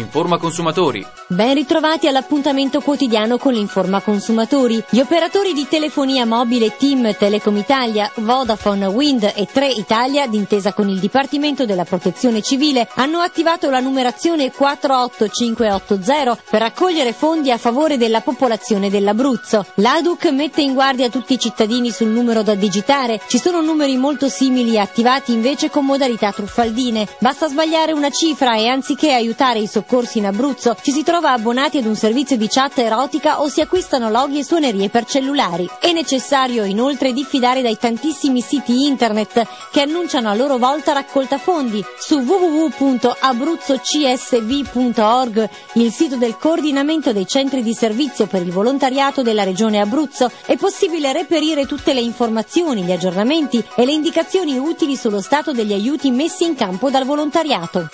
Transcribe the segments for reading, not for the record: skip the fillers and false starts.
Informa Consumatori. Ben ritrovati all'appuntamento quotidiano con l'Informa Consumatori. Gli operatori di telefonia mobile TIM, Telecom Italia, Vodafone, Wind e 3 Italia, d'intesa con il Dipartimento della Protezione Civile, hanno attivato la numerazione 48580 per raccogliere fondi a favore della popolazione dell'Abruzzo. L'ADUC mette in guardia tutti i cittadini sul numero da digitare. Ci sono numeri molto simili attivati invece con modalità truffaldine. Basta sbagliare una cifra e anziché aiutare i soccorsi in Abruzzo ci si trova abbonati ad un servizio di chat erotica o si acquistano loghi e suonerie per cellulari. È necessario inoltre diffidare dai tantissimi siti internet che annunciano a loro volta raccolta fondi. Su www.abruzzocsv.org, il sito del coordinamento dei centri di servizio per il volontariato della regione Abruzzo, è possibile reperire tutte le informazioni, gli aggiornamenti e le indicazioni utili sullo stato degli aiuti messi in campo dal volontariato.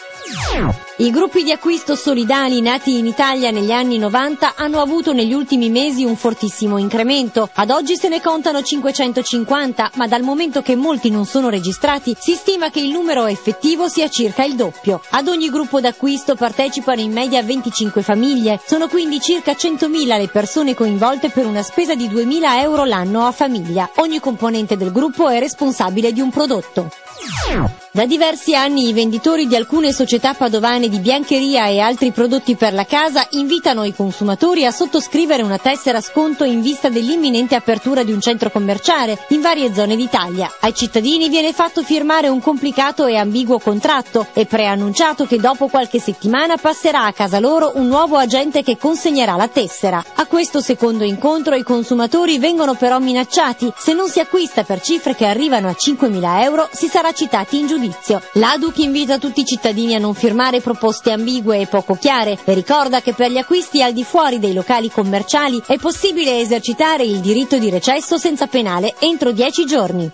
I gruppi di acquisto solidali nati in Italia negli anni 90 hanno avuto negli ultimi mesi un fortissimo incremento. Ad oggi se ne contano 550, ma dal momento che molti non sono registrati, si stima che il numero effettivo sia circa il doppio. Ad ogni gruppo d'acquisto partecipano in media 25 famiglie. Sono quindi circa 100.000 le persone coinvolte per una spesa di 2.000 euro l'anno a famiglia. Ogni componente del gruppo è responsabile di un prodotto. Da diversi anni i venditori di alcune società padovane di biancheria e altri prodotti per la casa invitano i consumatori a sottoscrivere una tessera sconto in vista dell'imminente apertura di un centro commerciale in varie zone d'Italia. Ai cittadini viene fatto firmare un complicato e ambiguo contratto e preannunciato che dopo qualche settimana passerà a casa loro un nuovo agente che consegnerà la tessera. A questo secondo incontro i consumatori vengono però minacciati: se non si acquista per cifre che arrivano a 5.000 euro si sarà citati in giudizio. L'ADUC invita tutti i cittadini a non firmare proposte ambigue e poco chiare e ricorda che per gli acquisti al di fuori dei locali commerciali è possibile esercitare il diritto di recesso senza penale entro 10 giorni.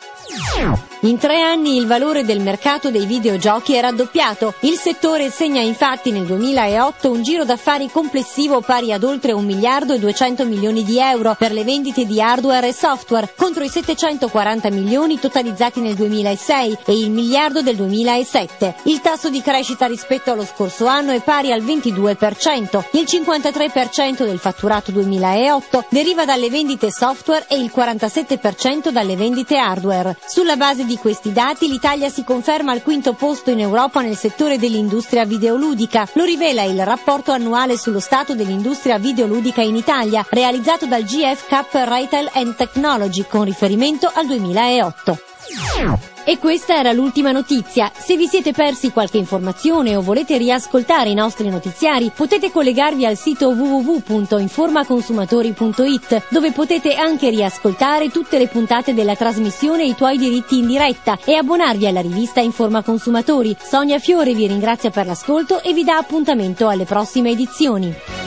In 3 anni il valore del mercato dei videogiochi è raddoppiato. Il settore segna infatti nel 2008 un giro d'affari complessivo pari ad oltre 1 miliardo e 200 milioni di euro per le vendite di hardware e software, contro i 740 milioni totalizzati nel 2006 e il miliardo del 2007. Il tasso di crescita rispetto allo scorso anno è pari al 22%. Il 53% del fatturato 2008 deriva dalle vendite software e il 47% dalle vendite hardware. Sulla base di questi dati l'Italia si conferma al quinto posto in Europa nel settore dell'industria videoludica. Lo rivela il rapporto annuale sullo stato dell'industria videoludica in Italia, realizzato dal GF Cap Retail and Technology con riferimento al 2008. E questa era l'ultima notizia. Se vi siete persi qualche informazione o volete riascoltare i nostri notiziari, potete collegarvi al sito www.informaconsumatori.it, dove potete anche riascoltare tutte le puntate della trasmissione I tuoi diritti in diretta e abbonarvi alla rivista Informa Consumatori. Sonia Fiore vi ringrazia per l'ascolto e vi dà appuntamento alle prossime edizioni.